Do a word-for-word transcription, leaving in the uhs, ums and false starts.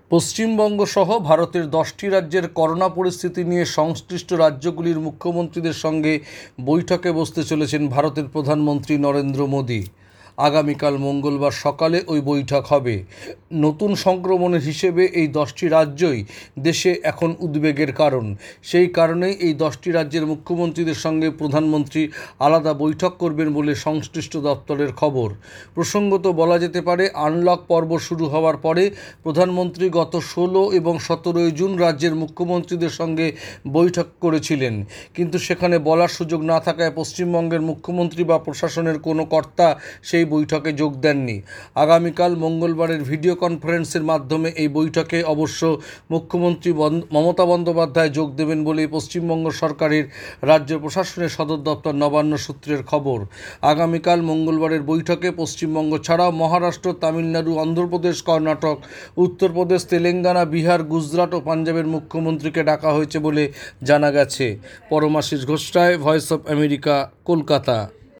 পশ্চিমবঙ্গ সহ ভারতের দশটি রাজ্যের করোনা পরিস্থিতি নিয়ে সংশ্লিষ্ট রাজ্যগুলির মুখ্যমন্ত্রীদের সঙ্গে বৈঠকে বসতে চলেছেন ভারতের প্রধানমন্ত্রী নরেন্দ্র মোদী। আগামীকাল মঙ্গলবার সকালে ওই বৈঠক হবে। নতুন সংক্রমণের হিসেবে এই দশটি রাজ্যই দেশে এখন উদ্বেগের কারণ। সেই কারণেই এই দশটি রাজ্যের মুখ্যমন্ত্রীদের সঙ্গে প্রধানমন্ত্রী আলাদা বৈঠক করবেন বলে সংশ্লিষ্ট দপ্তরের খবর। প্রসঙ্গত বলা যেতে পারে, আনলক পর্ব শুরু হওয়ার পরে প্রধানমন্ত্রী গত ষোলো এবং সতেরোই জুন রাজ্যের মুখ্যমন্ত্রীদের সঙ্গে বৈঠক করেছিলেন, কিন্তু সেখানে বলার সুযোগ না থাকায় পশ্চিমবঙ্গের মুখ্যমন্ত্রী বা প্রশাসনের কোনো কর্তা সেই বৈঠকে যোগ দেননি। আগামীকাল মঙ্গলবারের ভিডিও কনফারেন্সের মাধ্যমে এই বৈঠকে অবশ্য মুখ্যমন্ত্রী মমতা বন্দ্যোপাধ্যায় যোগ দেবেন বলে পশ্চিমবঙ্গ সরকারের রাজ্য প্রশাসনের সদর দপ্তর নবান্ন সূত্রের খবর। আগামীকাল মঙ্গলবারের বৈঠকে পশ্চিমবঙ্গ ছাড়াও মহারাষ্ট্র, তামিলনাড়ু, অন্ধ্রপ্রদেশ, কর্ণাটক, উত্তরপ্রদেশ, তেলেঙ্গানা, বিহার, গুজরাট ও পাঞ্জাবের মুখ্যমন্ত্রীকে ডাকা হয়েছে বলে জানা গেছে। Paramashis Ghosh Roy, voice of America, Kolkata.